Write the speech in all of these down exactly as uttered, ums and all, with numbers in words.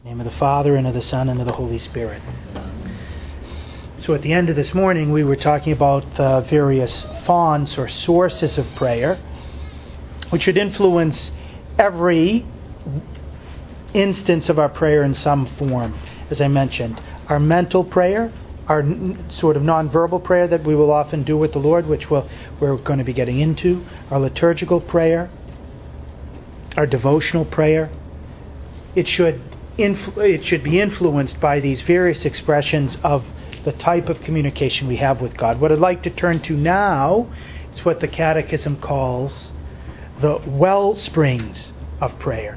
In the name of the Father, and of the Son, and of the Holy Spirit. So at the end of this morning, we were talking about the various fonts or sources of prayer, which should influence every instance of our prayer in some form. As I mentioned, our mental prayer, our n- sort of nonverbal prayer that we will often do with the Lord, which we'll, we're going to be getting into, our liturgical prayer, our devotional prayer. It should influ- it should be influenced by these various expressions of the type of communication we have with God. What I'd like to turn to now is what the Catechism calls the well springs of prayer.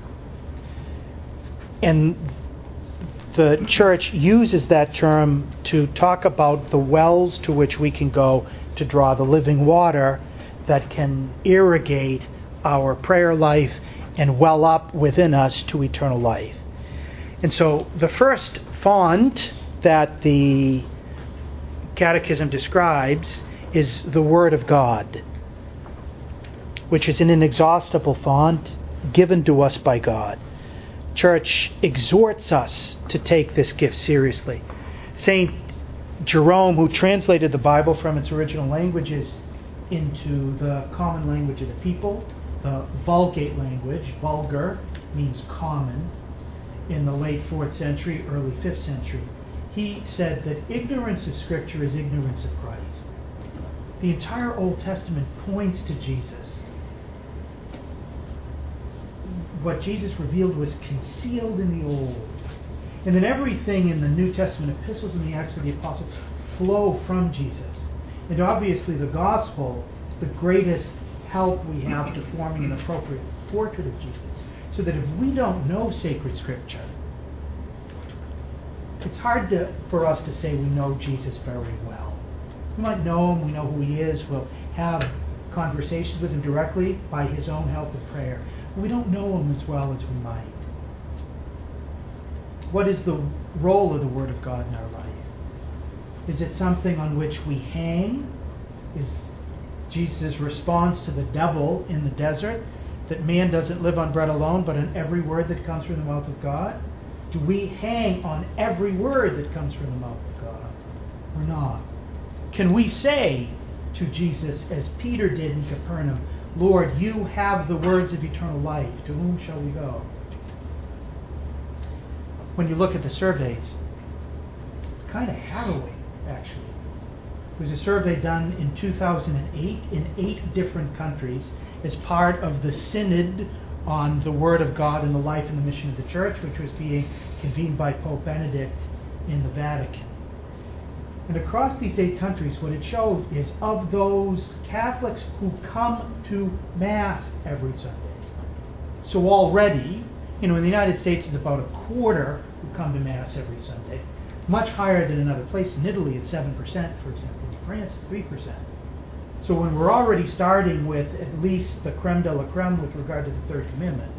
And the Church uses that term to talk about the wells to which we can go to draw the living water that can irrigate our prayer life and well up within us to eternal life. And so the first font that the Catechism describes is the Word of God, which is an inexhaustible font given to us by God. Church exhorts us to take this gift seriously. Saint Jerome, who translated the Bible from its original languages into the common language of the people, the Vulgate language, vulgar means common, in the late fourth century, early fifth century, he said that ignorance of Scripture is ignorance of Christ. The entire Old Testament points to Jesus. What Jesus revealed was concealed in the Old. And then everything in the New Testament epistles and the Acts of the Apostles flow from Jesus. And obviously the Gospel is the greatest help we have to forming an appropriate portrait of Jesus. So that if we don't know sacred Scripture, it's hard to, for us to say we know Jesus very well. We might know him, we know who he is, we'll have conversations with him directly by his own help of prayer. But we don't know him as well as we might. What is the role of the Word of God in our life? Is it something on which we hang? Is Jesus' response to the devil in the desert that man doesn't live on bread alone, but on every word that comes from the mouth of God? Do we hang on every word that comes from the mouth of God, or not? Can we say to Jesus, as Peter did in Capernaum, Lord, you have the words of eternal life. To whom shall we go? When you look at the surveys, it's kind of harrowing, actually. There was a survey done in two thousand eight in eight different countries as part of the Synod on the Word of God and the life and the mission of the Church, which was being convened by Pope Benedict in the Vatican. And across these eight countries, what it shows is of those Catholics who come to Mass every Sunday. So already, you know, in the United States, it's about a quarter who come to Mass every Sunday. Much higher than in other places. In Italy, it's seven percent, for example. In France, it's three percent. So when we're already starting with at least the creme de la creme with regard to the Third Commandment,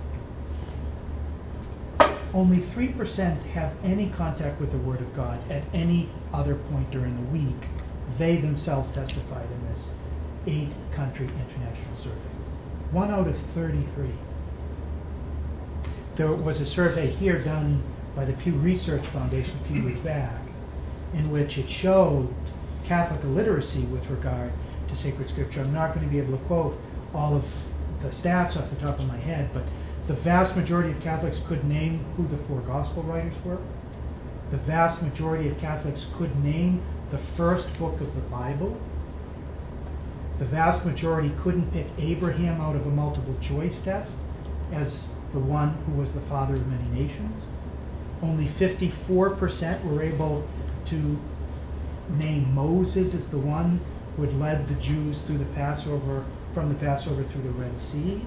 only three percent have any contact with the Word of God at any other point during the week. They themselves testified in this eight-country international survey. One out of thirty-three. There was a survey here done by the Pew Research Foundation a few years back, in which it showed Catholic illiteracy with regard to sacred Scripture. I'm not going to be able to quote all of the stats off the top of my head, but the vast majority of Catholics could name who the four Gospel writers were. The vast majority of Catholics could name the first book of the Bible. The vast majority couldn't pick Abraham out of a multiple choice test as the one who was the father of many nations. Only fifty-four percent were able to name Moses as the one who had led the Jews through the Passover, from the Passover through the Red Sea.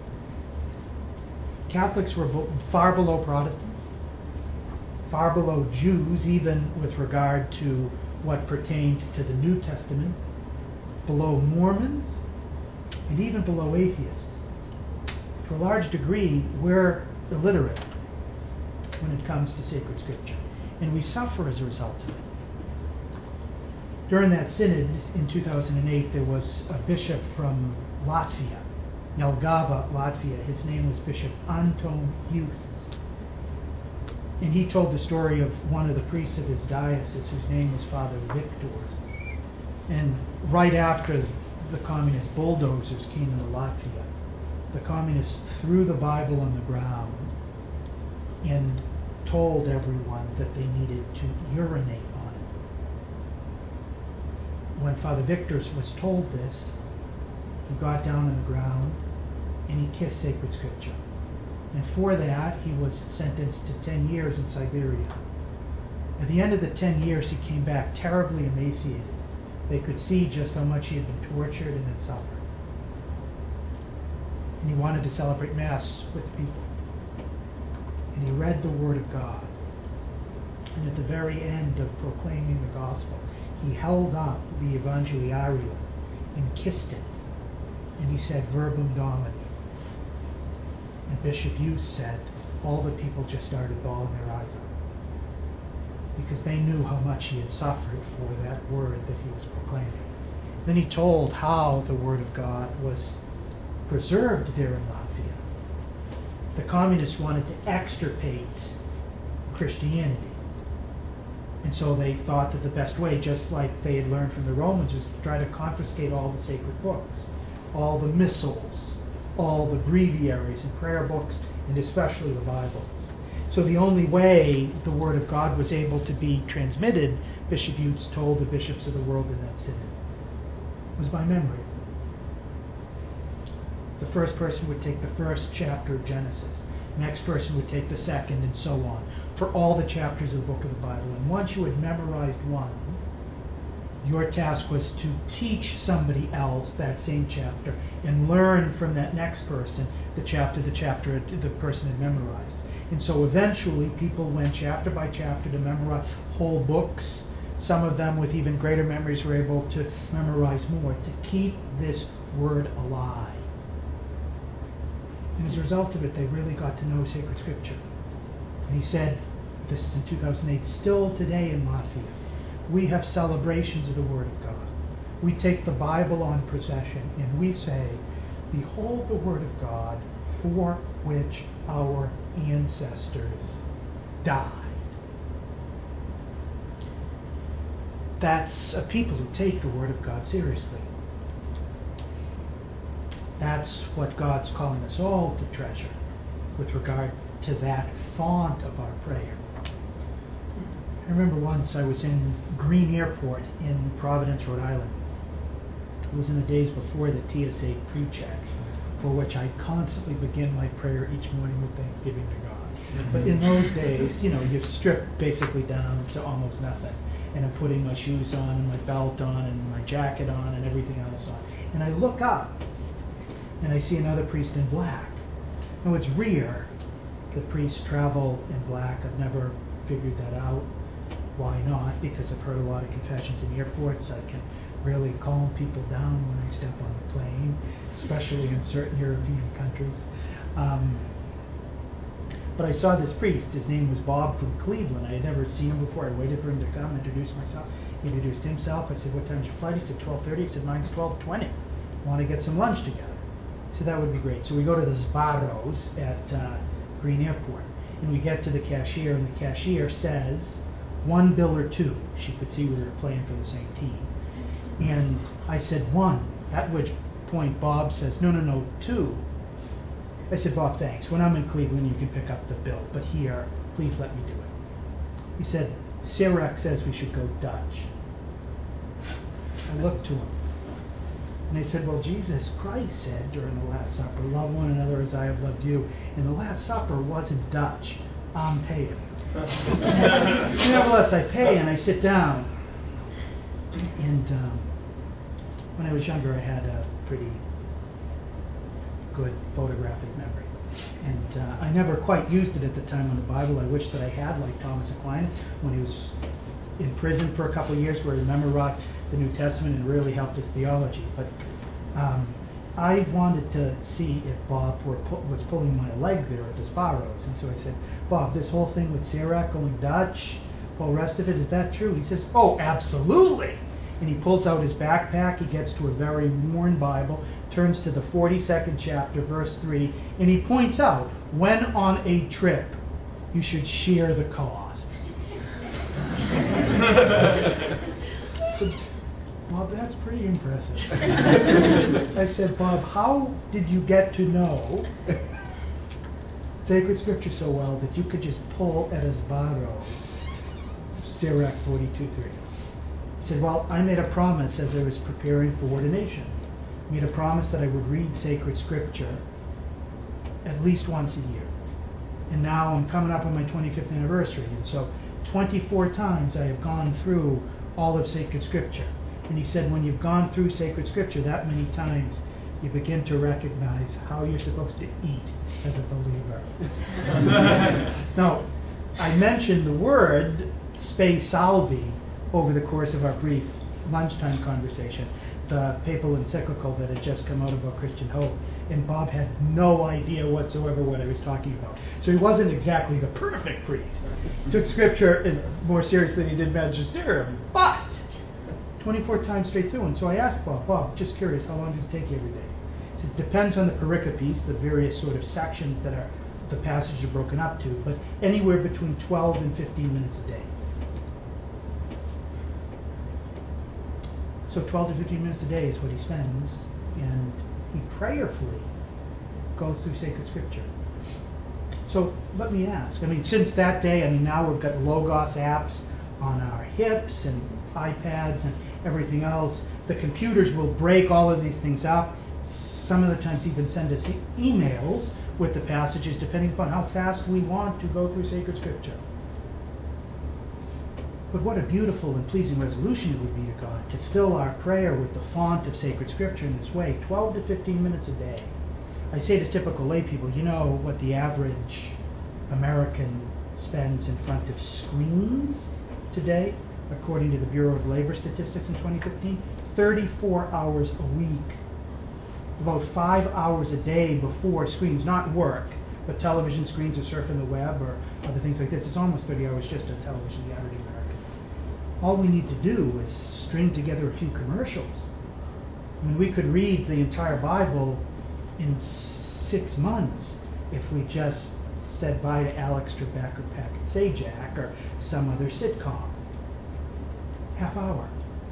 Catholics were far below Protestants, far below Jews, even with regard to what pertained to the New Testament, below Mormons, and even below atheists. To a large degree, we're illiterate when it comes to sacred Scripture, and we suffer as a result of it. During that synod in two thousand eight, there was a bishop from Latvia, Jelgava, Latvia. His name was Bishop Anton Justs. And he told the story of one of the priests of his diocese whose name was Father Victor. And right after the communist bulldozers came into Latvia, the communists threw the Bible on the ground and told everyone that they needed to urinate on it. When Father Victor was told this, he got down on the ground and he kissed sacred scripture. And for that, he was sentenced to ten years in Siberia. At the end of the ten years, he came back terribly emaciated. They could see just how much he had been tortured and had suffered. And he wanted to celebrate Mass with the people. And he read the Word of God. And at the very end of proclaiming the gospel, he held up the Evangeliarium and kissed it. And he said, Verbum Domini. And Bishop Hughes said, all the people just started bawling their eyes out, because they knew how much he had suffered for that word that he was proclaiming. Then he told how the Word of God was preserved there in Latvia. The communists wanted to extirpate Christianity. And so they thought that the best way, just like they had learned from the Romans, was to try to confiscate all the sacred books, all the missals, all the breviaries and prayer books, and especially the Bible. So the only way the Word of God was able to be transmitted, Bishop Hughes told the bishops of the world in that synod, was by memory. The first person would take the first chapter of Genesis. Next person would take the second, and so on, for all the chapters of the book of the Bible. And once you had memorized one, your task was to teach somebody else that same chapter and learn from that next person the chapter the chapter the person had memorized. And so eventually people went chapter by chapter to memorize whole books. Some of them with even greater memories were able to memorize more, to keep this word alive. And as a result of it, they really got to know sacred scripture. And he said, this is in two thousand eight, still today in Latvia, we have celebrations of the Word of God. We take the Bible on procession and we say, behold the Word of God for which our ancestors died. That's a people who take the Word of God seriously. That's what God's calling us all to treasure with regard to that font of our prayer. I remember once I was in Green Airport in Providence, Rhode Island. It was in the days before the T S A pre-check, for which I constantly begin my prayer each morning with thanksgiving to God. Mm-hmm. But in those days, you know, you're stripped basically down to almost nothing. And I'm putting my shoes on and my belt on and my jacket on and everything else on. And I look up and I see another priest in black. Now it's rare that priests travel in black. I've never figured that out. Why not? Because I've heard a lot of confessions in airports. I can really calm people down when I step on the plane, especially in certain European countries. Um, but I saw this priest. His name was Bob from Cleveland. I had never seen him before. I waited for him to come, introduce myself. He introduced himself. I said, what time's your flight? He said, twelve thirty. He said, mine's twelve twenty. Want to get some lunch together? So that would be great. So we go to the Sbarros at uh, Green Airport. And we get to the cashier, and the cashier says, one bill or two. She could see we were playing for the same team. And I said, one. At which point Bob says, no, no, no, two. I said, Bob, thanks. When I'm in Cleveland, you can pick up the bill. But here, please let me do it. He said, Sirach says we should go Dutch. I looked to him. And I said, well, Jesus Christ said during the Last Supper, love one another as I have loved you. And the Last Supper wasn't Dutch. I'm paying. Nevertheless, I pay and I sit down. And um, when I was younger, I had a pretty good photographic memory. And uh, I never quite used it at the time on the Bible. I wish that I had, like Thomas Aquinas, when he was in prison for a couple of years, where he memorized the New Testament and really helped his theology. But um, I wanted to see if Bob were pu- was pulling my leg there at the Sbarros. And so I said, Bob, this whole thing with Sirach going Dutch, the whole rest of it, is that true? He says, oh, absolutely. And he pulls out his backpack. He gets to a very worn Bible, turns to the forty-second chapter, verse three, and he points out, when on a trip you should share the cost. So, Bob, that's pretty impressive. I said, Bob, how did you get to know Sacred Scripture so well that you could just pull at Esbaro, Sirach forty-two three? He said, well, I made a promise as I was preparing for ordination. I made a promise that I would read Sacred Scripture at least once a year. And now I'm coming up on my twenty-fifth anniversary, and so twenty-four times I have gone through all of Sacred Scripture. And he said, when you've gone through Sacred Scripture that many times, you begin to recognize how you're supposed to eat as a believer. Now, I mentioned the word spe salvi over the course of our brief lunchtime conversation, the papal encyclical that had just come out about Christian hope, and Bob had no idea whatsoever what I was talking about. So he wasn't exactly the perfect priest. Took Scripture more seriously than he did magisterium, but twenty-four times straight through. And so I asked Bob, Bob, just curious, how long does it take you every day? He said, it depends on the pericopes, the various sort of sections that are the passages are broken up to, but anywhere between twelve and fifteen minutes a day. So twelve to fifteen minutes a day is what he spends, and he prayerfully goes through Sacred Scripture. So let me ask, I mean, since that day, I mean, now we've got Logos apps on our hips and iPads and everything else. The computers will break all of these things up. Some of the times even send us e- emails with the passages depending upon how fast we want to go through Sacred Scripture. But what a beautiful and pleasing resolution it would be to God to fill our prayer with the font of Sacred Scripture in this way, twelve to fifteen minutes a day. I say to typical lay people, you know what the average American spends in front of screens today, according to the Bureau of Labor Statistics in twenty fifteen? thirty-four hours a week. About five hours a day before screens, not work, but television screens or surfing the web or other things like this. It's almost thirty hours just on television, the average American. All we need to do is string together a few commercials. I mean, we could read the entire Bible in six months if we just said bye to Alex Trebek or Pat Sajak or some other sitcom. Half hour.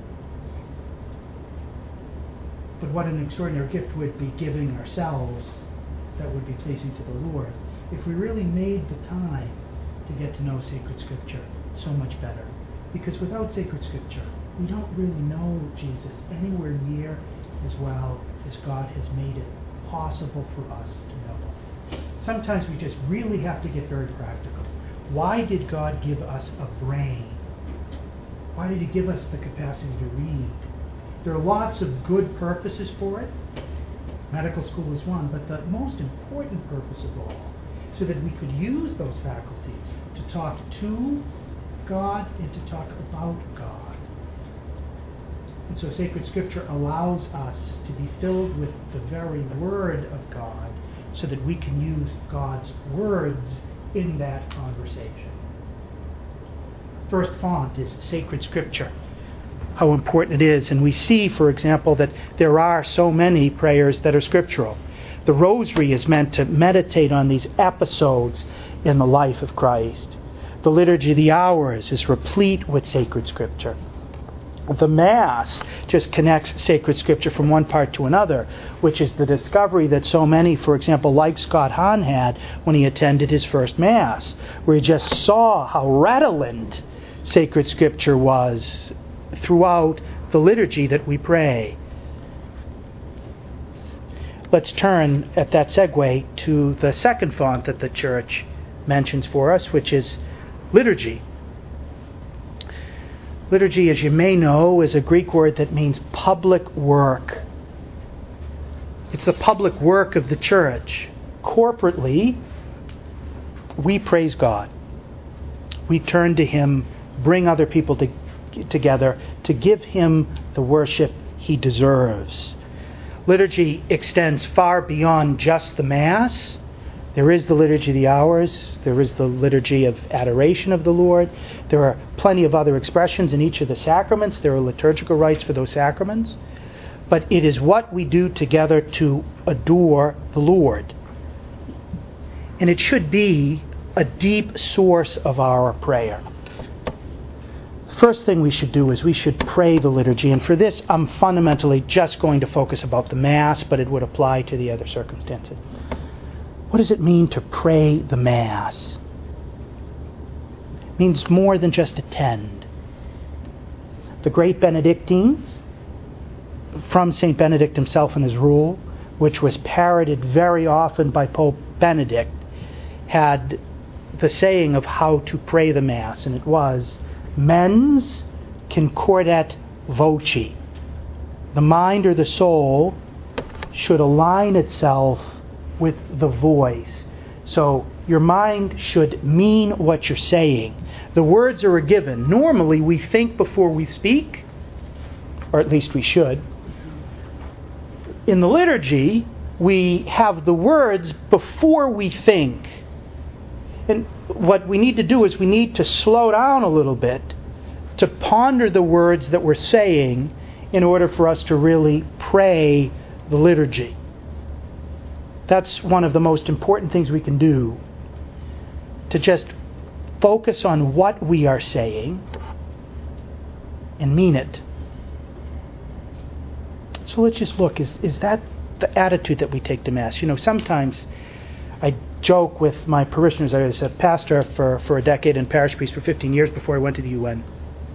But what an extraordinary gift would be giving ourselves that would be pleasing to the Lord if we really made the time to get to know Sacred Scripture so much better. Because without Sacred Scripture, we don't really know Jesus anywhere near as well as God has made it possible for us to know. Sometimes we just really have to get very practical. Why did God give us a brain? Why did He give us the capacity to read? There are lots of good purposes for it. Medical school is one, but the most important purpose of all, so that we could use those faculties to talk to God and to talk about God. And so Sacred Scripture allows us to be filled with the very Word of God so that we can use God's words in that conversation. First font is Sacred Scripture. How important it is. And we see, for example, that there are so many prayers that are scriptural. The Rosary is meant to meditate on these episodes in the life of Christ. The Liturgy of the Hours is replete with Sacred Scripture. The Mass just connects Sacred Scripture from one part to another, which is the discovery that so many, for example, like Scott Hahn had when he attended his first Mass, where he just saw how redolent Sacred Scripture was throughout the liturgy that we pray. Let's turn at that segue to the second font that the Church mentions for us, which is liturgy. Liturgy, as you may know, is a Greek word that means public work. It's the public work of the Church. Corporately, we praise God. We turn to Him, bring other people to together to give Him the worship He deserves. Liturgy extends far beyond just the Mass. There is the Liturgy of the Hours. There is the Liturgy of Adoration of the Lord. There are plenty of other expressions in each of the sacraments. There are liturgical rites for those sacraments. But it is what we do together to adore the Lord. And it should be a deep source of our prayer. First thing we should do is we should pray the liturgy. And for this, I'm fundamentally just going to focus about the Mass, but it would apply to the other circumstances. What does it mean to pray the Mass? It means more than just attend. The great Benedictines, from Saint Benedict himself and his rule, which was parroted very often by Pope Benedict, had the saying of how to pray the Mass, and it was, mens concordat voci. The mind or the soul should align itself with the voice. So your mind should mean what you're saying. The words are a given. Normally we think before we speak, or at least we should. In the liturgy, we have the words before we think. And what we need to do is we need to slow down a little bit to ponder the words that we're saying in order for us to really pray the liturgy. That's one of the most important things we can do, to just focus on what we are saying and mean it. So let's just look, is, is that the attitude that we take to Mass? You know, sometimes I joke with my parishioners. I was a pastor for, for a decade and parish priest for fifteen years before I went to the U N.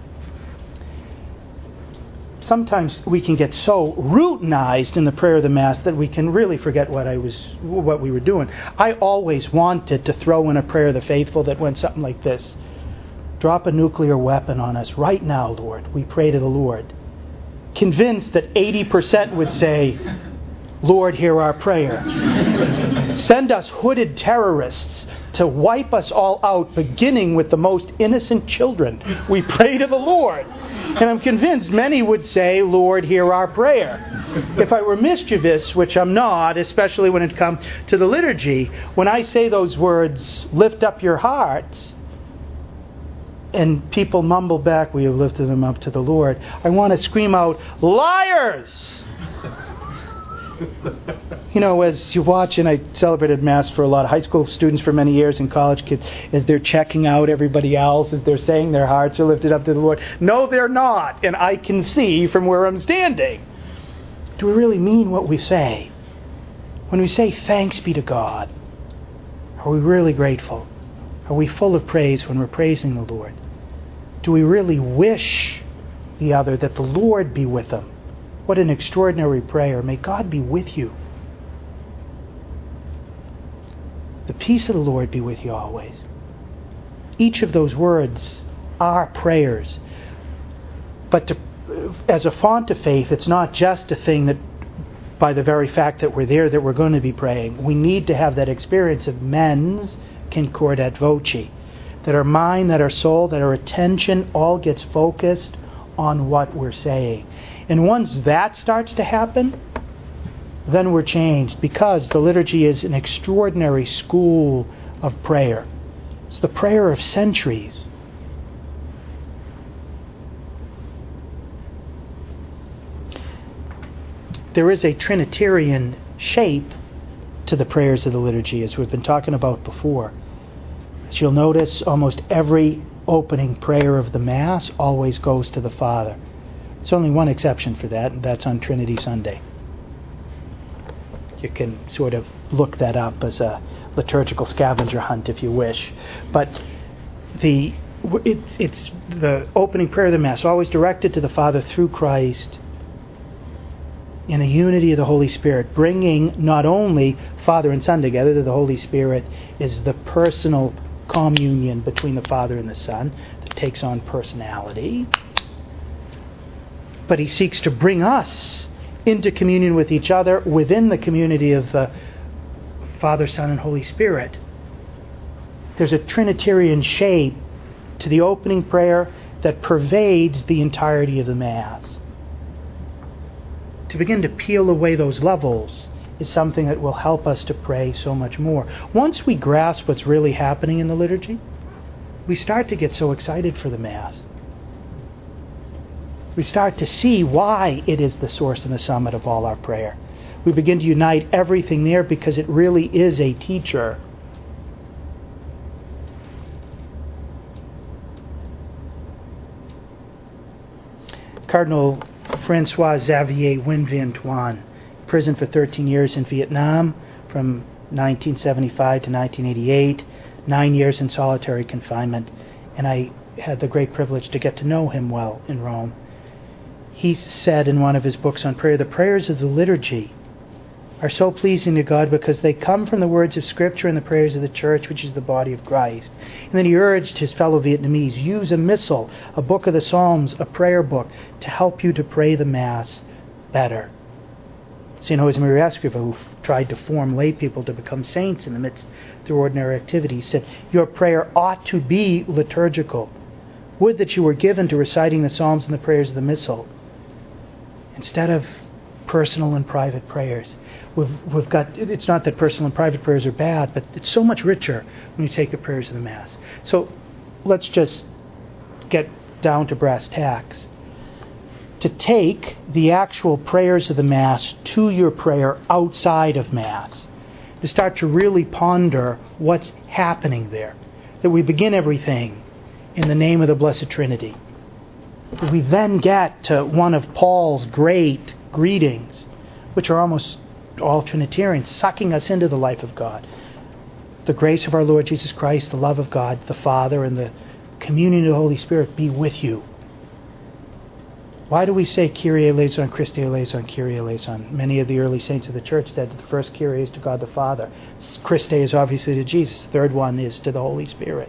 Sometimes we can get so routinized in the prayer of the Mass that we can really forget what I was, what we were doing. I always wanted to throw in a prayer of the faithful that went something like this: drop a nuclear weapon on us right now, Lord. We pray to the Lord. Convinced that eighty percent would say, Lord, hear our prayer. Send us hooded terrorists to wipe us all out, beginning with the most innocent children. We pray to the Lord. And I'm convinced many would say, Lord, hear our prayer. If I were mischievous, which I'm not, especially when it comes to the liturgy, when I say those words, lift up your hearts, and people mumble back, we have lifted them up to the Lord, I want to scream out, liars! You know, as you watch, and I celebrated Mass for a lot of high school students for many years and college kids, as they're checking out everybody else, as they're saying their hearts are lifted up to the Lord. No, they're not, and I can see from where I'm standing. Do we really mean what we say? When we say thanks be to God, are we really grateful? Are we full of praise when we're praising the Lord? Do we really wish the other that the Lord be with them? What an extraordinary prayer. May God be with you. The peace of the Lord be with you always. Each of those words are prayers. But to, as a font of faith, it's not just a thing that by the very fact that we're there that we're going to be praying. We need to have that experience of mens concordat voci. That our mind, that our soul, that our attention all gets focused on what we're saying. And once that starts to happen, then we're changed, because the liturgy is an extraordinary school of prayer. It's the prayer of centuries. There is a Trinitarian shape to the prayers of the liturgy, as we've been talking about before. As you'll notice, almost every opening prayer of the Mass always goes to the Father. There's only one exception for that, and that's on Trinity Sunday. You can sort of look that up as a liturgical scavenger hunt if you wish. But the it's, it's the opening prayer of the Mass, always directed to the Father through Christ in the unity of the Holy Spirit, bringing not only Father and Son together, that the Holy Spirit is the personal communion between the Father and the Son that takes on personality, but he seeks to bring us into communion with each other within the community of the Father, Son, and Holy Spirit. There's a Trinitarian shape to the opening prayer that pervades the entirety of the Mass. To begin to peel away those levels is something that will help us to pray so much more. Once we grasp what's really happening in the liturgy, we start to get so excited for the Mass. We start to see why it is the source and the summit of all our prayer. We begin to unite everything there because it really is a teacher. Cardinal Francois Xavier Nguyen Van Thuan, imprisoned for thirteen years in Vietnam from nineteen seventy-five to nineteen eighty-eight, nine years in solitary confinement, and I had the great privilege to get to know him well in Rome. He said in one of his books on prayer, the prayers of the liturgy are so pleasing to God because they come from the words of Scripture and the prayers of the Church, which is the body of Christ. And then he urged his fellow Vietnamese, use a missal, a book of the Psalms, a prayer book, to help you to pray the Mass better. Saint Josemaria Escriva, who tried to form lay people to become saints in the midst of their ordinary activities, said, your prayer ought to be liturgical. Would that you were given to reciting the Psalms and the prayers of the Missal instead of personal and private prayers. We've, we've got, it's not that personal and private prayers are bad, but it's so much richer when you take the prayers of the Mass. So let's just get down to brass tacks. To take the actual prayers of the Mass to your prayer outside of Mass, to start to really ponder what's happening there. That we begin everything in the name of the Blessed Trinity. That we then get to one of Paul's great greetings, which are almost all Trinitarian, sucking us into the life of God. The grace of our Lord Jesus Christ, the love of God, the Father, and the communion of the Holy Spirit be with you. Why do we say Kyrie eleison, Christe eleison, Kyrie eleison? Many of the early saints of the Church said that the first Kyrie is to God the Father. Christe is obviously to Jesus. The third one is to the Holy Spirit.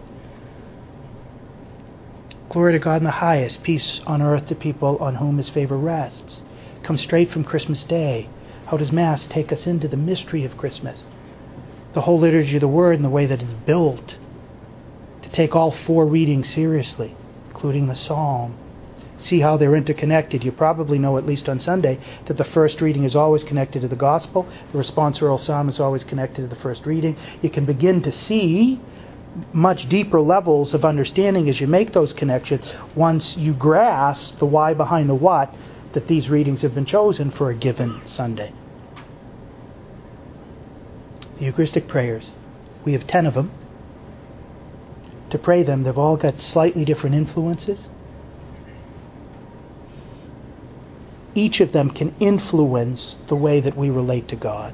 Glory to God in the highest, peace on earth to people on whom His favor rests. Come straight from Christmas Day. How does Mass take us into the mystery of Christmas? The whole liturgy of the Word and the way that it's built to take all four readings seriously, including the Psalm. See how they're interconnected. You probably know, at least on Sunday, that the first reading is always connected to the Gospel. The responsorial Psalm is always connected to the first reading. You can begin to see much deeper levels of understanding as you make those connections once you grasp the why behind the what, that these readings have been chosen for a given Sunday. The Eucharistic prayers. We have ten of them. To pray them, they've all got slightly different influences. Each of them can influence the way that we relate to God.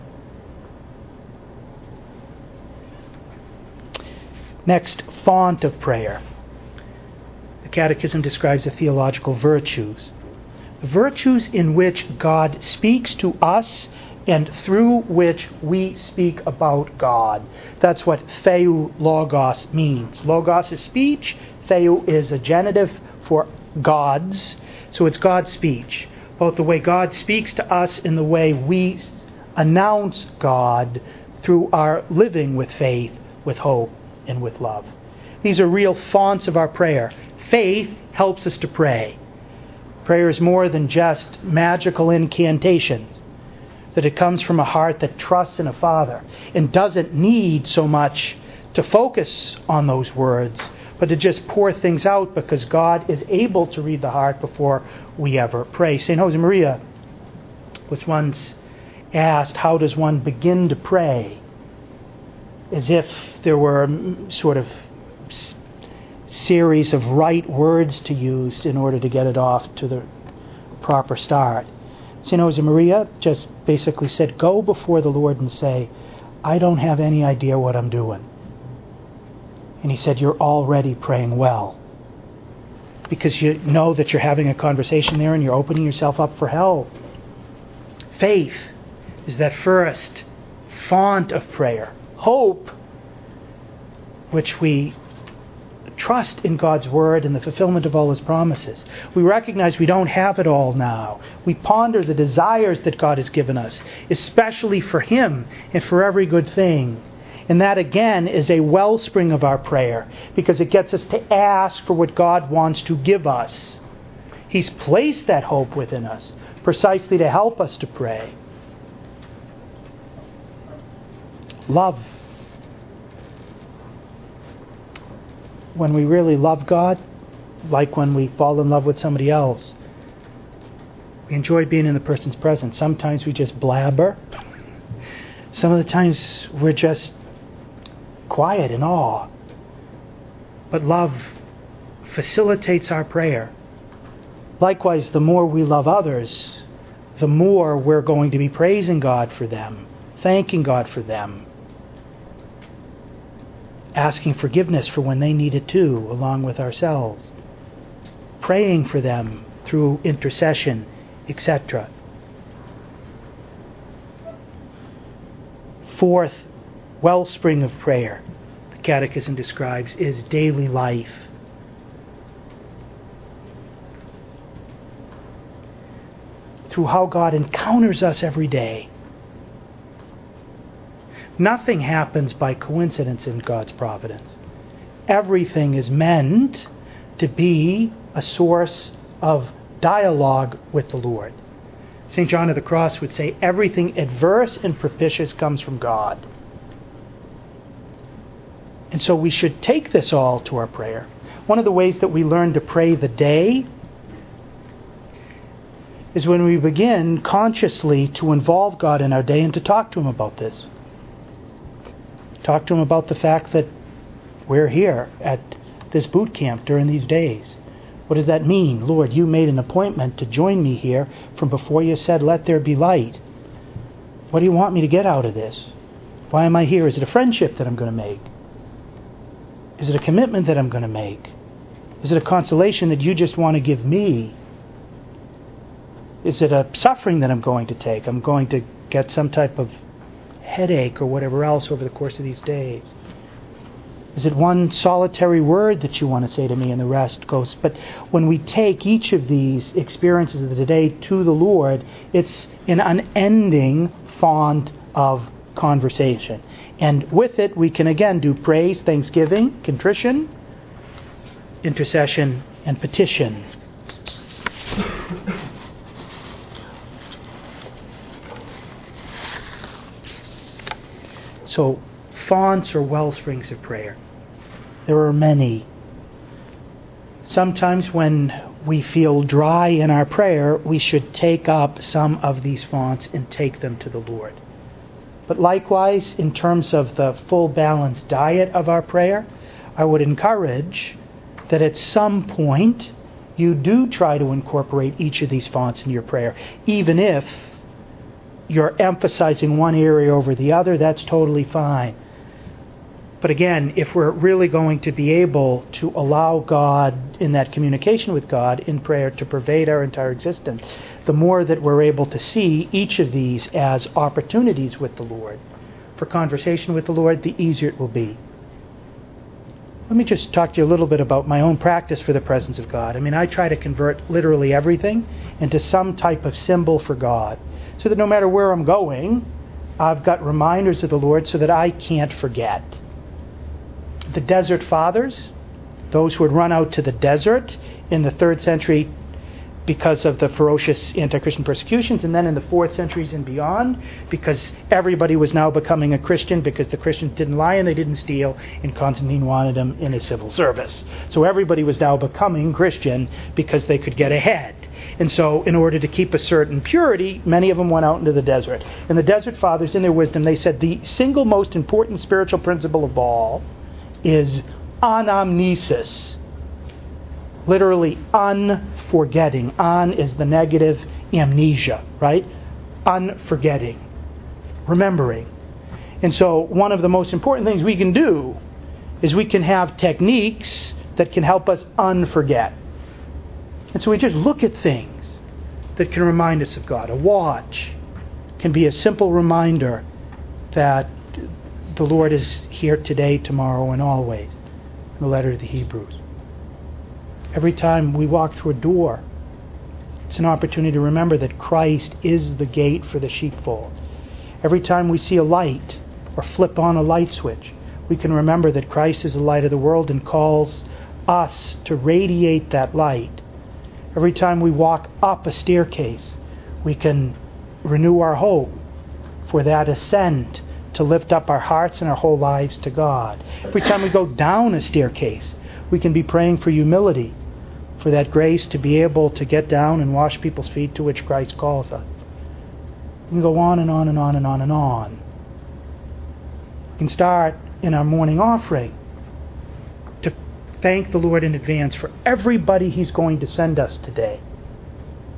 Next, font of prayer. The Catechism describes the theological virtues. The virtues in which God speaks to us and through which we speak about God. That's what theou logos means. Logos is speech. Theou is a genitive for God's. So it's God's speech. Both the way God speaks to us and the way we announce God through our living with faith, with hope, and with love. These are real fonts of our prayer. Faith helps us to pray. Prayer is more than just magical incantations. That it comes from a heart that trusts in a Father and doesn't need so much to focus on those words, but to just pour things out because God is able to read the heart before we ever pray. Saint Josemaria was once asked, how does one begin to pray? As if there were sort of s- series of right words to use in order to get it off to the proper start. Saint Josemaria just basically said, go before the Lord and say, I don't have any idea what I'm doing. And he said, you're already praying well. Because you know that you're having a conversation there and you're opening yourself up for help. Faith is that first font of prayer. Hope, which we trust in God's Word and the fulfillment of all His promises. We recognize we don't have it all now. We ponder the desires that God has given us, especially for Him and for every good thing. And that again is a wellspring of our prayer, because it gets us to ask for what God wants to give us. He's placed that hope within us precisely to help us to pray. Love. When we really love God, like when we fall in love with somebody else, we enjoy being in the person's presence. Sometimes we just blabber. Some of the times we're just quiet in awe. But love facilitates our prayer. Likewise, the more we love others, the more we're going to be praising God for them, thanking God for them, asking forgiveness for when they need it too, along with ourselves, praying for them through intercession, et cetera. Fourth wellspring of prayer, the Catechism describes, is daily life. Through how God encounters us every day. Nothing happens by coincidence in God's providence. Everything is meant to be a source of dialogue with the Lord. Saint John of the Cross would say, everything adverse and propitious comes from God. And so we should take this all to our prayer. One of the ways that we learn to pray the day is when we begin consciously to involve God in our day and to talk to Him about this. Talk to Him about the fact that we're here at this boot camp during these days. What does that mean? Lord, you made an appointment to join me here from before you said, let there be light. What do you want me to get out of this? Why am I here? Is it a friendship that I'm going to make? Is it a commitment that I'm going to make? Is it a consolation that you just want to give me? Is it a suffering that I'm going to take? I'm going to get some type of headache or whatever else over the course of these days. Is it one solitary word that you want to say to me and the rest goes? But when we take each of these experiences of the day to the Lord, it's an unending font of conversation. And with it, we can again do praise, thanksgiving, contrition, intercession, and petition. So, fonts or wellsprings of prayer. There are many. Sometimes when we feel dry in our prayer, we should take up some of these fonts and take them to the Lord. But likewise, in terms of the full balanced diet of our prayer, I would encourage that at some point you do try to incorporate each of these fonts in your prayer, even if you're emphasizing one area over the other. That's totally fine. But again, if we're really going to be able to allow God, in that communication with God, in prayer, to pervade our entire existence, the more that we're able to see each of these as opportunities with the Lord, for conversation with the Lord, the easier it will be. Let me just talk to you a little bit about my own practice for the presence of God. I mean, I try to convert literally everything into some type of symbol for God, so that no matter where I'm going, I've got reminders of the Lord so that I can't forget. The Desert Fathers, those who had run out to the desert in the third century because of the ferocious anti-Christian persecutions, and then in the fourth centuries and beyond, because everybody was now becoming a Christian because the Christians didn't lie and they didn't steal, and Constantine wanted them in his civil service. So everybody was now becoming Christian because they could get ahead. And so in order to keep a certain purity, many of them went out into the desert. And the Desert Fathers, in their wisdom, they said the single most important spiritual principle of all is anamnesis. Literally unforgetting. An is the negative, amnesia, right? Unforgetting. Remembering. And so one of the most important things we can do is we can have techniques that can help us unforget. And so we just look at things that can remind us of God. A watch can be a simple reminder that the Lord is here today, tomorrow, and always. In the letter to the Hebrews. Every time we walk through a door, it's an opportunity to remember that Christ is the gate for the sheepfold. Every time we see a light or flip on a light switch, we can remember that Christ is the light of the world and calls us to radiate that light. Every time we walk up a staircase, we can renew our hope for that ascent to lift up our hearts and our whole lives to God. Every time we go down a staircase, we can be praying for humility, for that grace to be able to get down and wash people's feet, to which Christ calls us. We can go on and on and on and on and on. We can start in our morning offering to thank the Lord in advance for everybody He's going to send us today.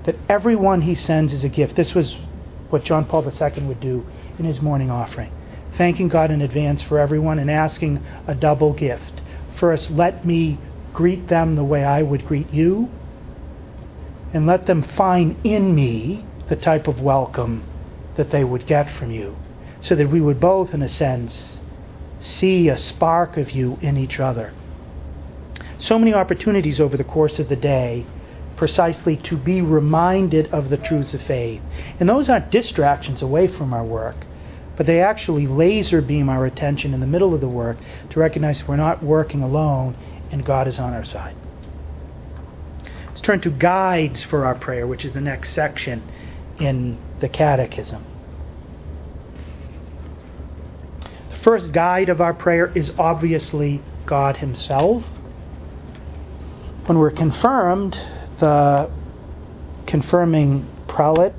that everyone he sends is a gift. This was what John Paul the Second would do in his morning offering, thanking God in advance for everyone and asking a double gift. First, let me greet them the way I would greet you, and let them find in me the type of welcome that they would get from you, so that we would both, in a sense, see a spark of you in each other. So many opportunities over the course of the day precisely to be reminded of the truths of faith. And those aren't distractions away from our work, but they actually laser beam our attention in the middle of the work to recognize we're not working alone and God is on our side. Let's turn to guides for our prayer, which is the next section in the Catechism. The first guide of our prayer is obviously God Himself. When we're confirmed, the confirming prelate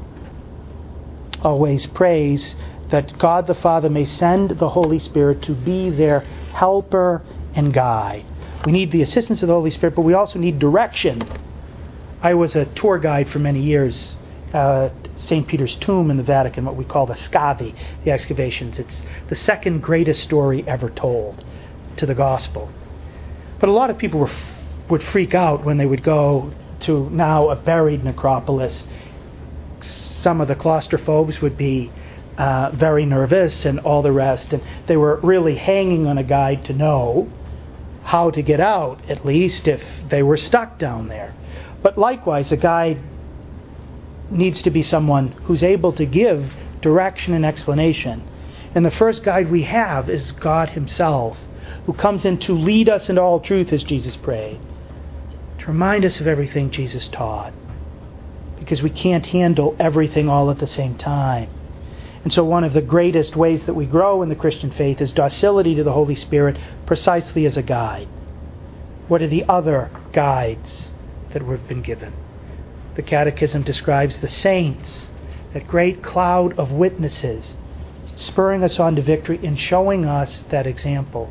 always prays that God the Father may send the Holy Spirit to be their helper and guide. We need the assistance of the Holy Spirit, but we also need direction. I was a tour guide for many years at Saint Peter's Tomb in the Vatican, what we call the Scavi, the excavations. It's the second greatest story ever told to the Gospel. But a lot of people were would freak out when they would go to now a buried necropolis. Some of the claustrophobes would be uh, very nervous and all the rest, and they were really hanging on a guide to know how to get out, at least if they were stuck down there. But likewise, a guide needs to be someone who's able to give direction and explanation. And the first guide we have is God Himself, who comes in to lead us into all truth, as Jesus prayed, to remind us of everything Jesus taught, because we can't handle everything all at the same time. And so one of the greatest ways that we grow in the Christian faith is docility to the Holy Spirit, precisely as a guide. What are the other guides that we've been given? The Catechism describes the saints, that great cloud of witnesses, spurring us on to victory and showing us that example.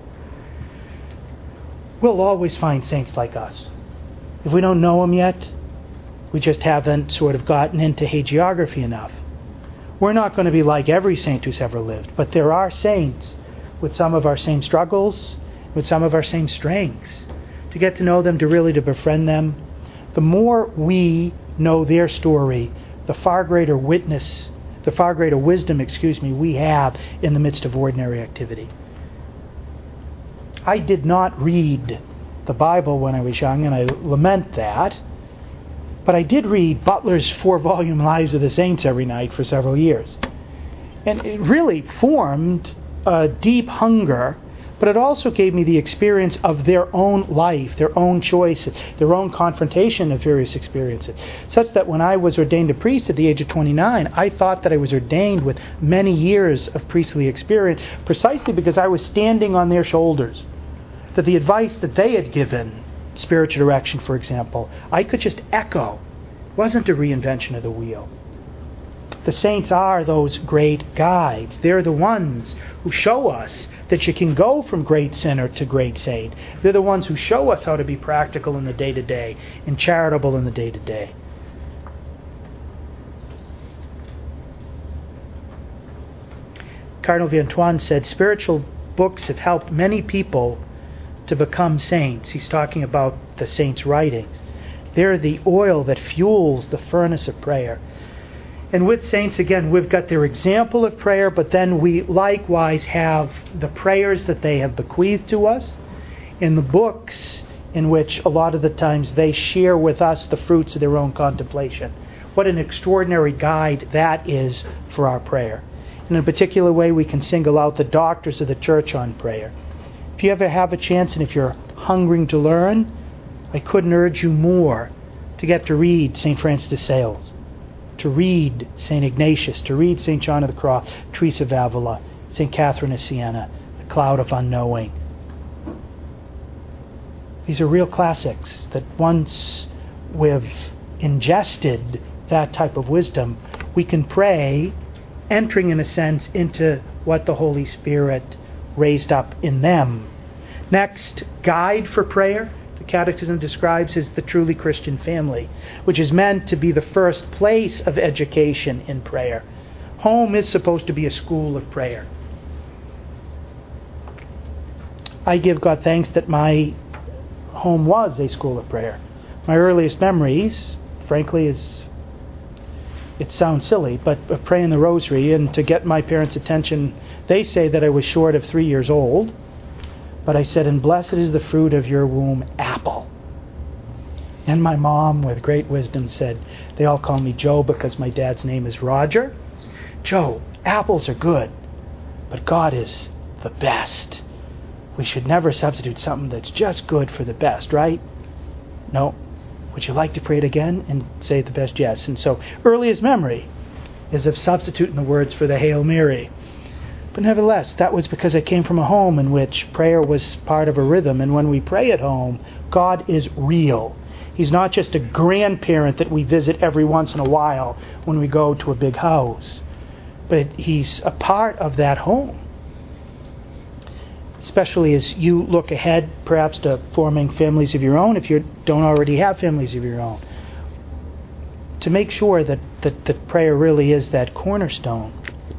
We'll always find saints like us. If we don't know them yet, we just haven't sort of gotten into hagiography enough. We're not going to be like every saint who's ever lived, but there are saints with some of our same struggles, with some of our same strengths. To get to know them, to really to befriend them, the more we know their story, the far greater witness, the far greater wisdom, excuse me, we have in the midst of ordinary activity. I did not read the Bible when I was young, and I lament that. But I did read Butler's four-volume Lives of the Saints every night for several years. And it really formed a deep hunger, but it also gave me the experience of their own life, their own choices, their own confrontation of various experiences. Such that when I was ordained a priest at the age of twenty-nine, I thought that I was ordained with many years of priestly experience, precisely because I was standing on their shoulders. That the advice that they had given, spiritual direction, for example, I could just echo. It wasn't a reinvention of the wheel. The saints are those great guides. They're the ones who show us that you can go from great sinner to great saint. They're the ones who show us how to be practical in the day-to-day and charitable in the day-to-day. Cardinal Viantoine said, spiritual books have helped many people to become saints. He's talking about the saints' writings. They're the oil that fuels the furnace of prayer. And with saints, again, we've got their example of prayer, but then we likewise have the prayers that they have bequeathed to us in the books in which a lot of the times they share with us the fruits of their own contemplation. What an extraordinary guide that is for our prayer. In a particular way, we can single out the doctors of the Church on prayer. If you ever have a chance and if you're hungering to learn, I couldn't urge you more to get to read Saint Francis de Sales, to read Saint Ignatius, to read Saint John of the Cross, Teresa of Avila, Saint Catherine of Siena, The Cloud of Unknowing. These are real classics that once we've ingested that type of wisdom, we can pray, entering in a sense into what the Holy Spirit raised up in them. Next, guide for prayer. the Catechism describes as the truly Christian family, which is meant to be the first place of education in prayer. Home is supposed to be a school of prayer. I give God thanks that my home was a school of prayer. My earliest memories, frankly, is, it sounds silly, but of praying the rosary and to get my parents' attention. They say that I was short of three years old, but I said, "And blessed is the fruit of your womb, apple." And my mom, with great wisdom, said, they all call me Joe because my dad's name is Roger. "Joe, apples are good, but God is the best. We should never substitute something that's just good for the best, right?" "No. Would you like to pray it again?" And say the best yes. And so earliest memory is of substituting the words for the Hail Mary. But nevertheless, that was because I came from a home in which prayer was part of a rhythm. And when we pray at home, God is real. He's not just a grandparent that we visit every once in a while when we go to a big house, but He's a part of that home. Especially as you look ahead, perhaps, to forming families of your own, if you don't already have families of your own, to make sure that, that, that prayer really is that cornerstone.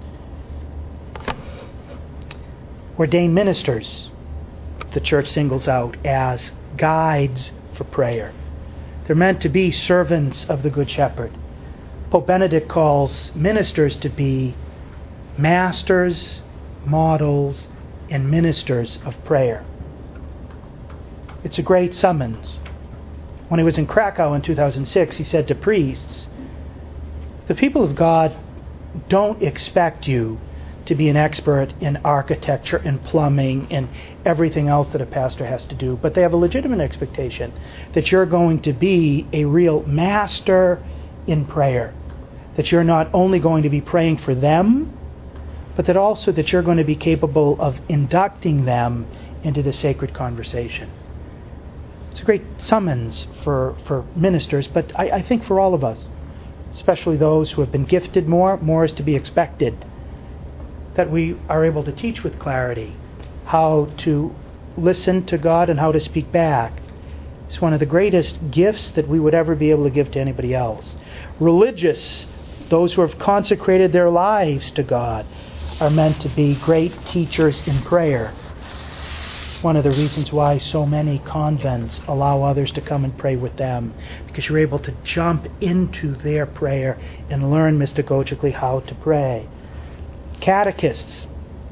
Ordained ministers, the Church singles out as guides for prayer. They're meant to be servants of the Good Shepherd. Pope Benedict calls ministers to be masters, models, and ministers of prayer. It's a great summons. When he was in Krakow in two thousand six, he said to priests, "The people of God don't expect you to be an expert in architecture and plumbing and everything else that a pastor has to do, but they have a legitimate expectation that you're going to be a real master in prayer, that you're not only going to be praying for them, but that also that you're going to be capable of inducting them into the sacred conversation." It's a great summons for, for ministers, but I, I think for all of us, especially those who have been gifted more, more is to be expected, that we are able to teach with clarity how to listen to God and how to speak back. It's one of the greatest gifts that we would ever be able to give to anybody else. Religious, those who have consecrated their lives to God, are meant to be great teachers in prayer. One of the reasons why so many convents allow others to come and pray with them, because you're able to jump into their prayer and learn mysticogically how to pray. Catechists.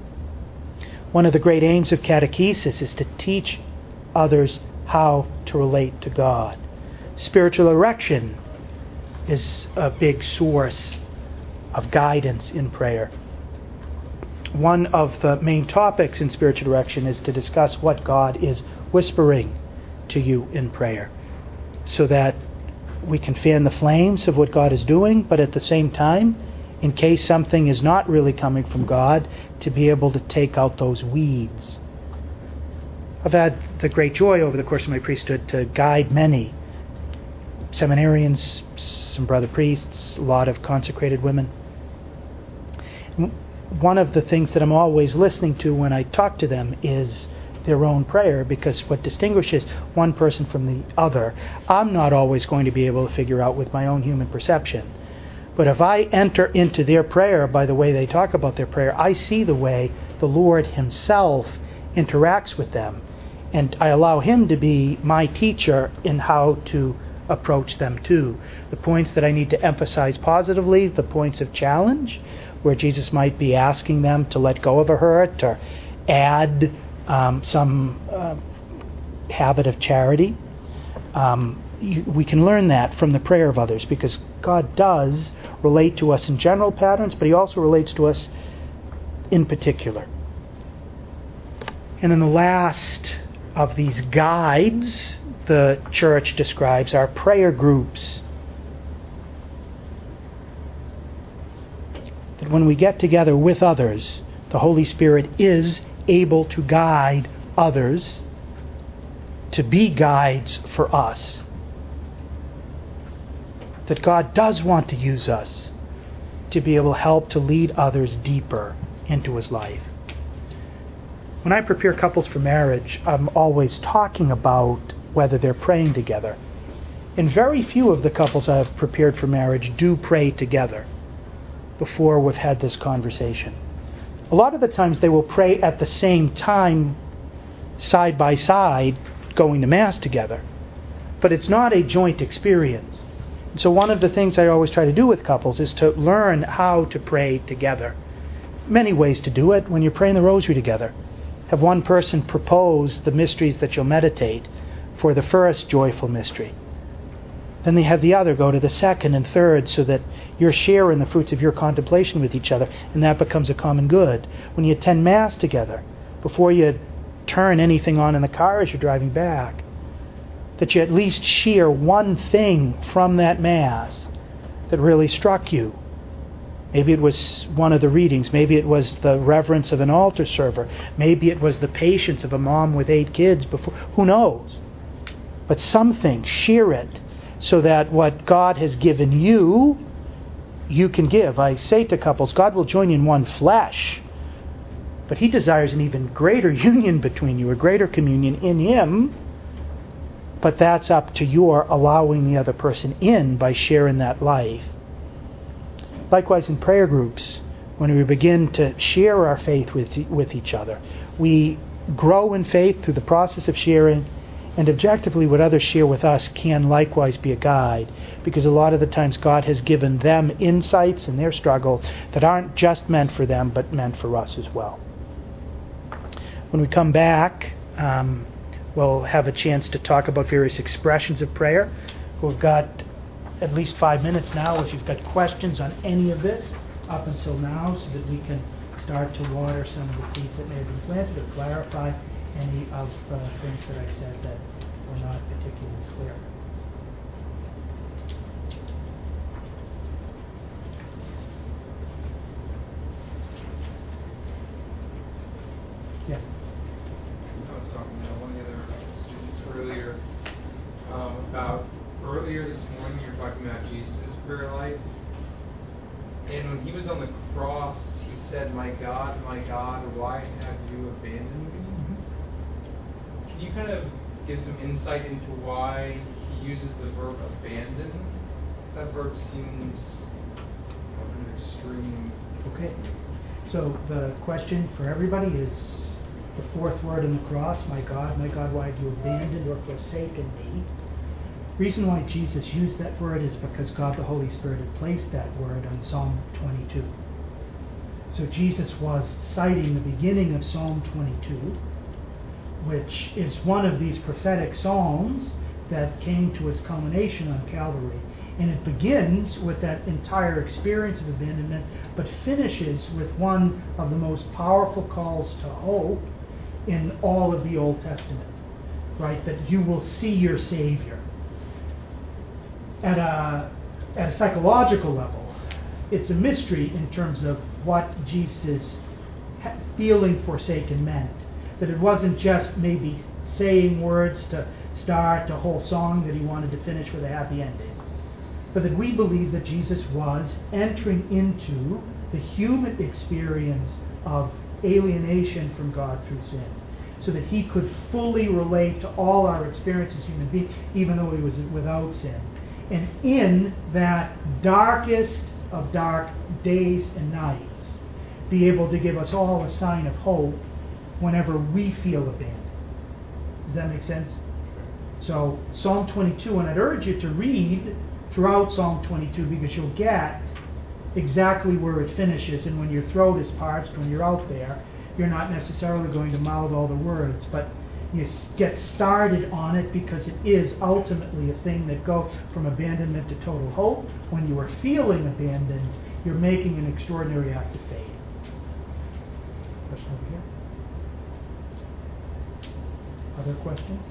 One of the great aims of catechesis is to teach others how to relate to God. Spiritual direction is a big source of guidance in prayer. One of the main topics in spiritual direction is to discuss what God is whispering to you in prayer, so that we can fan the flames of what God is doing, but at the same time, in case something is not really coming from God, to be able to take out those weeds. I've had the great joy over the course of my priesthood to guide many seminarians, some brother priests, a lot of consecrated women. One of the things that I'm always listening to when I talk to them is their own prayer, because what distinguishes one person from the other, I'm not always going to be able to figure out with my own human perception. But if I enter into their prayer by the way they talk about their prayer, I see the way the Lord Himself interacts with them. And I allow Him to be my teacher in how to approach them too. The points that I need to emphasize positively, the points of challenge, where Jesus might be asking them to let go of a hurt or add um, some uh, habit of charity. Um, you, we can learn that from the prayer of others, because God does relate to us in general patterns, but He also relates to us in particular. And then the last of these guides the Church describes are prayer groups. That when we get together with others, the Holy Spirit is able to guide others to be guides for us. That God does want to use us to be able to help to lead others deeper into His life. When I prepare couples for marriage, I'm always talking about whether they're praying together. And very few of the couples I've prepared for marriage do pray together before we've had this conversation. A lot of the times they will pray at the same time, side by side, going to Mass together. But it's not a joint experience. So one of the things I always try to do with couples is to learn how to pray together. Many ways to do it. When you're praying the rosary together, have one person propose the mysteries that you'll meditate for the first joyful mystery. Then they have the other go to the second and third, so that you're sharing the fruits of your contemplation with each other, and that becomes a common good. When you attend Mass together, before you turn anything on in the car as you're driving back, that you at least share one thing from that Mass that really struck you. Maybe it was one of the readings. Maybe it was the reverence of an altar server. Maybe it was the patience of a mom with eight kids before. Who knows? But something, share it, so that what God has given you, you can give. I say to couples, God will join you in one flesh, but He desires an even greater union between you, a greater communion in Him. But that's up to your allowing the other person in by sharing that life. Likewise in prayer groups, when we begin to share our faith with, with each other, we grow in faith through the process of sharing, and objectively what others share with us can likewise be a guide, because a lot of the times God has given them insights in their struggle that aren't just meant for them, but meant for us as well. When we come back, um, we'll have a chance to talk about various expressions of prayer. We've got at least five minutes now if you've got questions on any of this up until now, so that we can start to water some of the seeds that may have been planted or clarify any of the things that I said that were not particularly clear. Yes? I was talking to one of the other students earlier um, about earlier this morning you were talking about Jesus' prayer life. And when He was on the cross, He said, "My God, my God, why have you abandoned me?" Mm-hmm. Can you kind of give some insight into why He uses the verb abandon? Because that verb seems an extreme. Okay. So the question for everybody is the fourth word in the cross, "My God, my God, why have you abandoned or forsaken me?" The reason why Jesus used that word is because God the Holy Spirit had placed that word on Psalm twenty-two. So Jesus was citing the beginning of Psalm twenty-two, which is one of these prophetic psalms that came to its culmination on Calvary. And it begins with that entire experience of abandonment, but finishes with one of the most powerful calls to hope in all of the Old Testament, right? That you will see your Savior. At a, at a psychological level, it's a mystery in terms of what Jesus' feeling forsaken meant. That it wasn't just maybe saying words to start a whole song that He wanted to finish with a happy ending, but that we believe that Jesus was entering into the human experience of alienation from God through sin, so that He could fully relate to all our experiences as human beings, even though He was without sin. And in that darkest of dark days and nights, be able to give us all a sign of hope whenever we feel abandoned. Does that make sense? So Psalm twenty-two, and I'd urge you to read throughout Psalm twenty-two, because you'll get exactly where it finishes. And when your throat is parched, when you're out there, you're not necessarily going to mouth all the words, but you get started on it, because it is ultimately a thing that goes from abandonment to total hope. When you are feeling abandoned, you're making an extraordinary act of faith. Question over here. Other questions?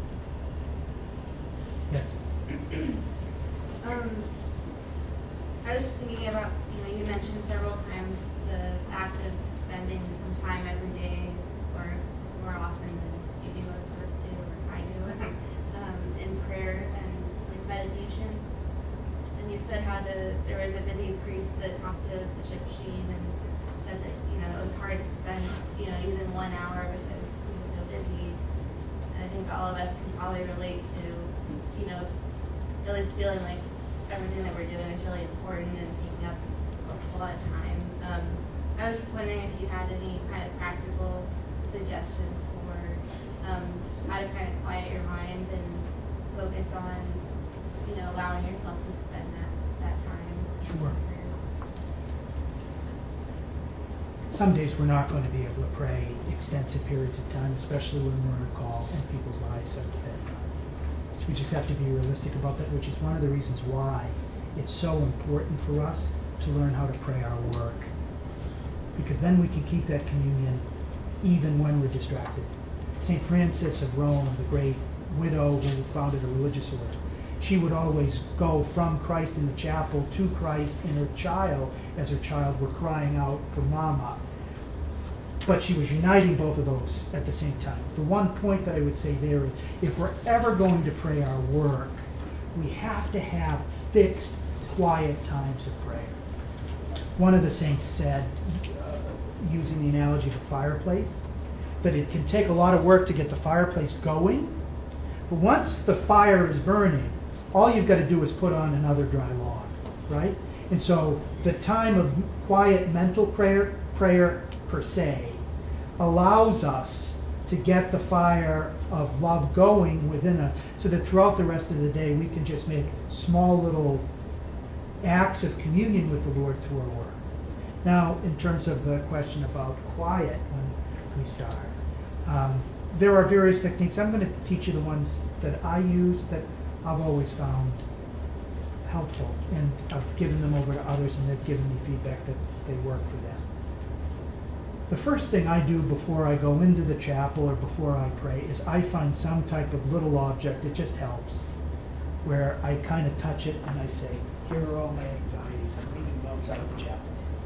Yes. um, I was just thinking about, you know, you mentioned several times the act of spending some time every day, or more often than you do most of us do, or I do, um, in prayer and like meditation. And you said how the, there was a busy priest that talked to Bishop Sheen and said that, you know, it was hard to spend, you know, even one hour because he was so busy. And I think all of us can probably relate to, you know, at least feeling like everything that we're doing is really important and taking up a lot of time. Um, I was just wondering if you had any kind of practical suggestions for um, how to kind of quiet your mind and focus on, you know, allowing yourself to spend that, that time. Sure. Some days we're not going to be able to pray extensive periods of time, especially when we're on a call and people's lives have depended on it. We just have to be realistic about that, which is one of the reasons why it's so important for us to learn how to pray our work. Because then we can keep that communion even when we're distracted. Saint Francis of Rome, the great widow who founded a religious order, she would always go from Christ in the chapel to Christ and her child as her child were crying out for Mama. But she was uniting both of those at the same time. The one point that I would say there is, if we're ever going to pray our work, we have to have fixed, quiet times of prayer. One of the saints said, uh, using the analogy of a fireplace, that it can take a lot of work to get the fireplace going, but once the fire is burning, all you've got to do is put on another dry log, right? And so the time of quiet mental prayer, prayer per se, allows us to get the fire of love going within us, so that throughout the rest of the day we can just make small little acts of communion with the Lord through our work. Now, in terms of the question about quiet when we start, um, there are various techniques. I'm going to teach you the ones that I use that I've always found helpful, and I've given them over to others and they've given me feedback that they work for them. The first thing I do before I go into the chapel or before I pray is I find some type of little object that just helps, where I kind of touch it and I say, here are all my anxieties. I'm leaving those out of the chapel.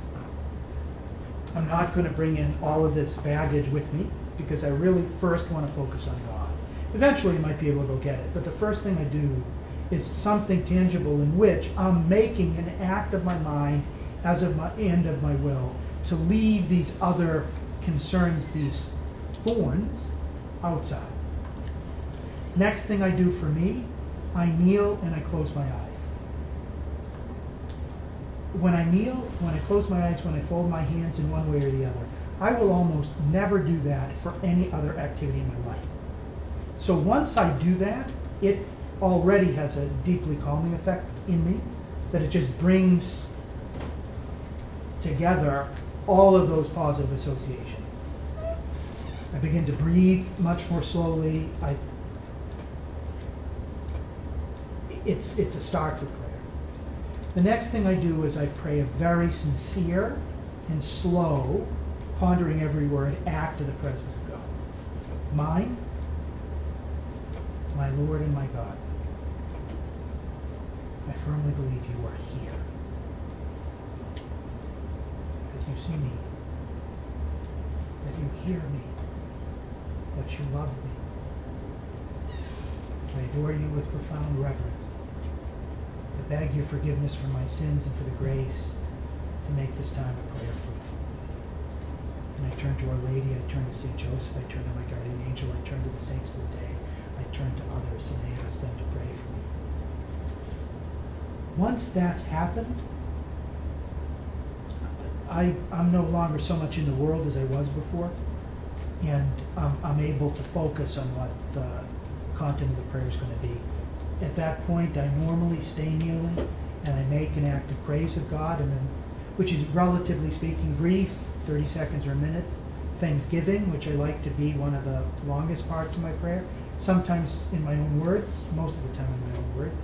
I'm not going to bring in all of this baggage with me because I really first want to focus on God. Eventually I might be able to go get it, but the first thing I do is something tangible in which I'm making an act of my mind as of my and of my will to leave these other concerns, these thorns, outside. Next thing I do for me, I kneel and I close my eyes. When I kneel, when I close my eyes, when I fold my hands in one way or the other, I will almost never do that for any other activity in my life. So once I do that, it already has a deeply calming effect in me, that it just brings together all of those positive associations. I begin to breathe much more slowly. I, it's, it's a start for prayer. The next thing I do is I pray a very sincere and slow, pondering every word, act of the presence of God. Mine, my Lord and my God, I firmly believe you are here. That you see me. That you hear me. That you love me. I adore you with profound reverence. I beg your forgiveness for my sins and for the grace to make this time a prayer fruitful. And I turn to Our Lady, I turn to Saint Joseph, I turn to my guardian angel, I turn to the saints of the day, I turn to others and I ask them to pray for me. Once that's happened, I, I'm no longer so much in the world as I was before, and um, I'm able to focus on what the content of the prayer is going to be. At that point, I normally stay kneeling, and I make an act of praise of God, and then, which is relatively speaking brief, thirty seconds or a minute. Thanksgiving, which I like to be one of the longest parts of my prayer, sometimes in my own words, most of the time in my own words.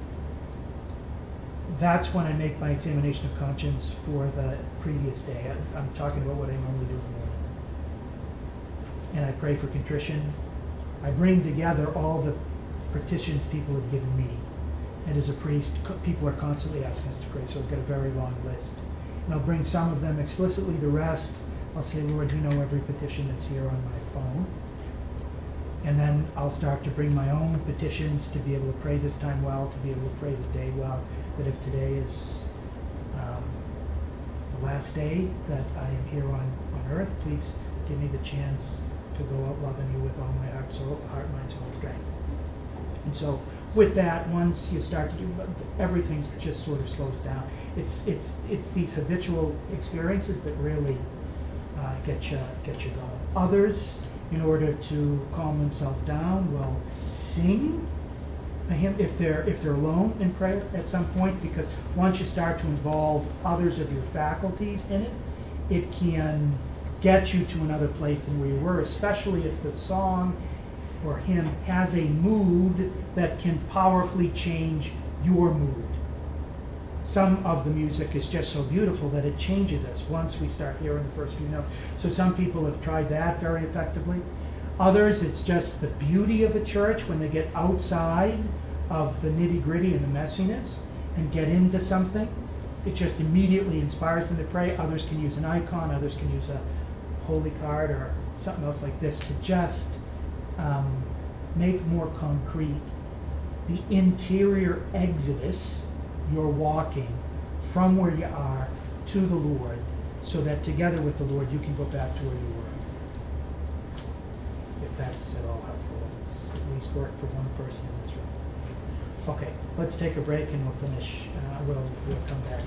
That's when I make my examination of conscience for the previous day. I, I'm talking about what I normally do in the morning. And I pray for contrition. I bring together all the petitions people have given me. And as a priest, people are constantly asking us to pray, so I've got a very long list. And I'll bring some of them explicitly, the rest I'll say, Lord, you know every petition that's here on my phone. And then I'll start to bring my own petitions to be able to pray this time well, to be able to pray the day well, that if today is um, the last day that I am here on, on earth, please give me the chance to go out loving you with all my heart, soul, heart, mind, soul, and strength. And so with that, once you start to do, everything just sort of slows down. It's it's it's these habitual experiences that really uh, get you get you going. Others, in order to calm themselves down, will sing a hymn if they're if they're alone in prayer at some point, because once you start to involve others of your faculties in it, it can get you to another place than where you were, especially if the song or hymn has a mood that can powerfully change your mood. Some of the music is just so beautiful that it changes us once we start hearing the first few notes. So some people have tried that very effectively. Others, it's just the beauty of a church when they get outside of the nitty-gritty and the messiness and get into something. It just immediately inspires them to pray. Others can use an icon. Others can use a holy card or something else like this to just um, make more concrete the interior exodus you're walking from where you are to the Lord, so that together with the Lord you can go back to where you were. If that's at all helpful, it's at least worked for one person in this room. Okay, let's take a break and we'll finish. Uh, we'll, we'll come back.